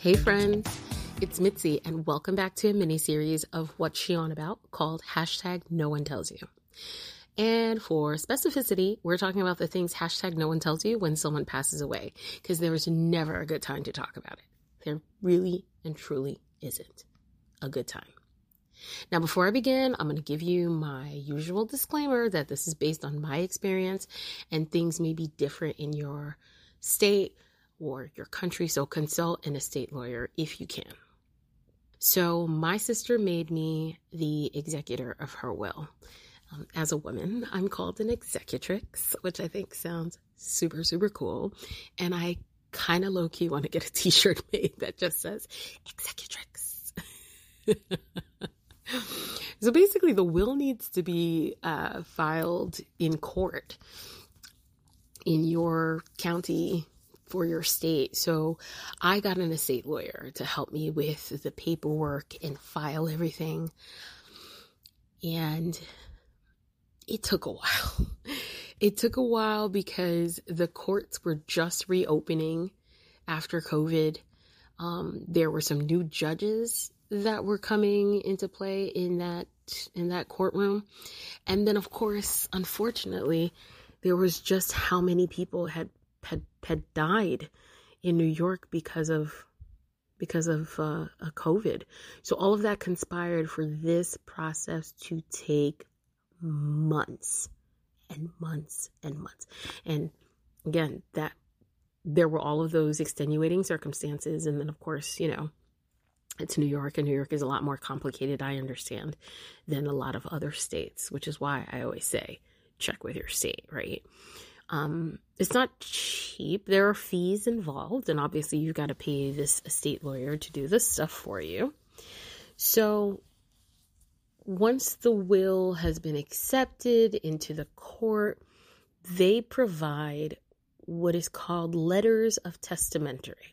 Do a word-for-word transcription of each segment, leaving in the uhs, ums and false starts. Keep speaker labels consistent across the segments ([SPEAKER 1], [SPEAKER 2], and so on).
[SPEAKER 1] Hey friends, it's Mitzi and welcome back to a mini-series of What's She On About called hashtag No One Tells You. And for specificity, we're talking about the things hashtag no one tells you when someone passes away, because there is never a good time to talk about it. There really and truly isn't a good time. Now, before I begin, I'm going to give you my usual disclaimer that this is based on my experience and things may be different in your state or your country, so consult an estate lawyer if you can. So my sister made me the executor of her will. Um, as a woman, I'm called an executrix, which I think sounds super, super cool. And I kind of low-key want to get a t-shirt made that just says executrix. So basically, the will needs to be uh, filed in court in your county for your state. So I got an estate lawyer to help me with the paperwork and file everything. And it took a while. It took a while because the courts were just reopening after COVID. Um, there were some new judges that were coming into play in that in that courtroom. And then, of course, unfortunately, there was just how many people had had, had died in New York because of because of uh, a COVID. So all of that conspired for this process to take months and months and months. And again, that there were all of those extenuating circumstances. And then, of course, you know, it's New York, and New York is a lot more complicated, I understand, than a lot of other states, which is why I always say check with your state, right? Um, it's not cheap. There are fees involved, and obviously you've got to pay this estate lawyer to do this stuff for you. So once the will has been accepted into the court, they provide what is called letters of testamentary.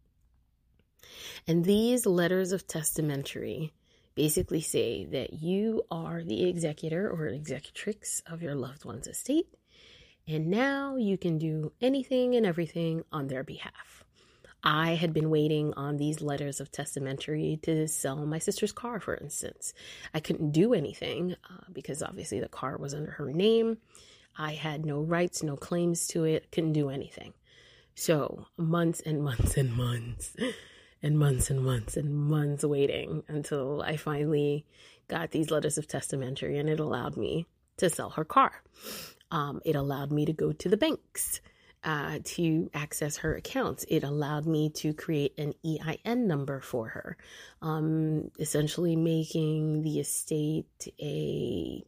[SPEAKER 1] And these letters of testamentary basically say that you are the executor or executrix of your loved one's estate, and now you can do anything and everything on their behalf. I had been waiting on these letters of testamentary to sell my sister's car, for instance. I couldn't do anything uh, because obviously the car was under her name. I had no rights, no claims to it, couldn't do anything. So months and months and months and months and months and months waiting until I finally got these letters of testamentary, and it allowed me to sell her car. Um, it allowed me to go to the banks uh, to access her accounts. It allowed me to create an E I N number for her, um, essentially making the estate a,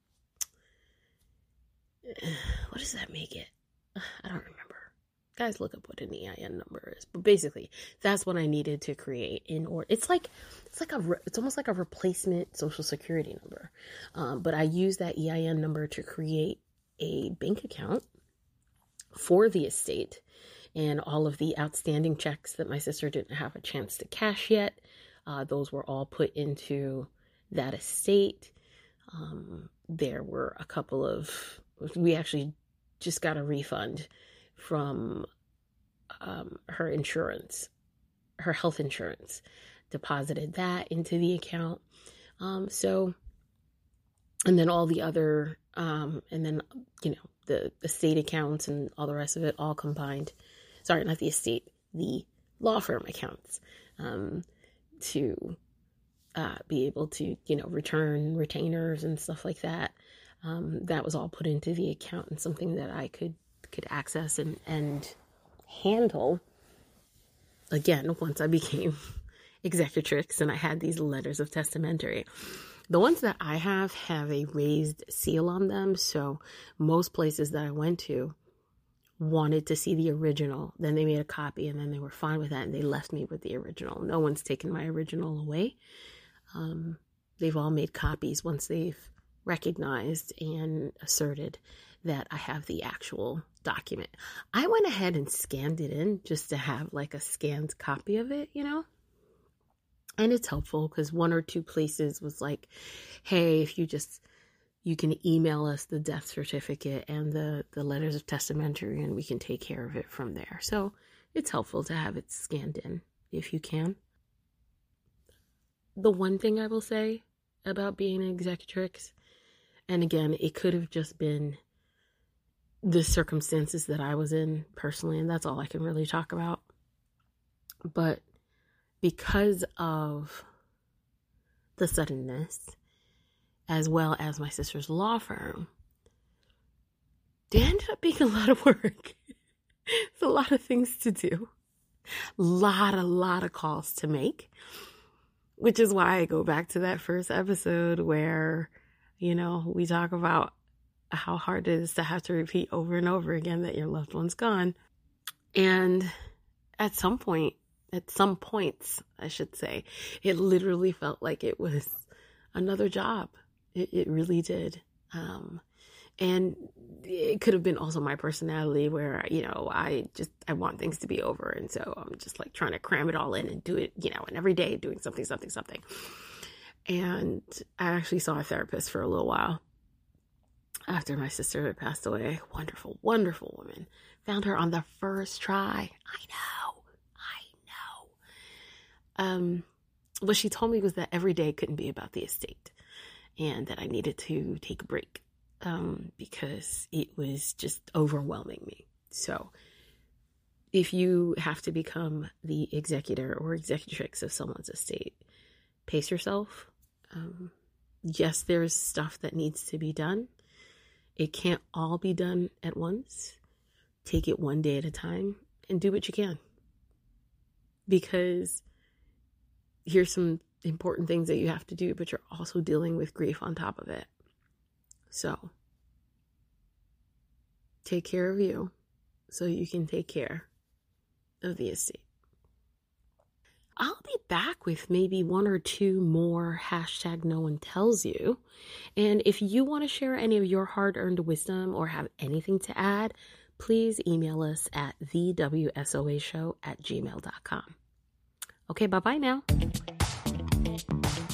[SPEAKER 1] what does that make it? I don't remember. Guys, look up what an E I N number is. But basically, that's what I needed to create in order. It's like, it's like a, re- it's almost like a replacement social security number. Um, but I use that E I N number to create a bank account for the estate, and all of the outstanding checks that my sister didn't have a chance to cash yet. Uh, those were all put into that estate. Um, there were a couple of, we actually just got a refund from um, her insurance, her health insurance, deposited that into the account. Um, so, and then all the other, um, and then, you know, the estate accounts and all the rest of it all combined. Sorry, not the estate, the law firm accounts, um, to uh, be able to, you know, return retainers and stuff like that. Um, that was all put into the account, and something that I could could access and, and handle, again, once I became executrix and I had these letters of testamentary. The ones that I have have a raised seal on them, so most places that I went to wanted to see the original. Then they made a copy, and then they were fine with that, and they left me with the original. No one's taken my original away. Um, they've all made copies once they've recognized and asserted that I have the actual document. I went ahead and scanned it in just to have like a scanned copy of it, you know? And it's helpful because one or two places was like, hey, if you just, you can email us the death certificate and the, the letters of testamentary, and we can take care of it from there. So it's helpful to have it scanned in. if you can. The one thing I will say about being an executrix, and again, it could have just been the circumstances that I was in personally, and that's all I can really talk about. But because of the suddenness, as well as my sister's law firm, there ended up being a lot of work. It's a lot of things to do. Lot, a lot of calls to make. Which is why I go back to that first episode where, you know, we talk about how hard it is to have to repeat over and over again that your loved one's gone. And at some point, at some points, I should say, it literally felt like it was another job. It, it really did. Um, and it could have been also my personality where, you know, I just, I want things to be over. And so I'm just like trying to cram it all in and do it, you know, and every day doing something, something, something. And I actually saw a therapist for a little while after my sister had passed away. Wonderful, wonderful woman. Found her on the first try. I know, I know. Um, what she told me was that every day couldn't be about the estate and that I needed to take a break. Um, because it was just overwhelming me. So if you have to become the executor or executrix of someone's estate, pace yourself. Um, yes, there's stuff that needs to be done. It can't all be done at once. Take it one day at a time and do what you can. Because here's some important things that you have to do, but you're also dealing with grief on top of it. So, take care of you so you can take care of the estate. I'll be back with maybe one or two more hashtag no one tells you. And if you want to share any of your hard-earned wisdom or have anything to add, please email us at the w s o a show at gmail dot com. Okay, bye-bye now.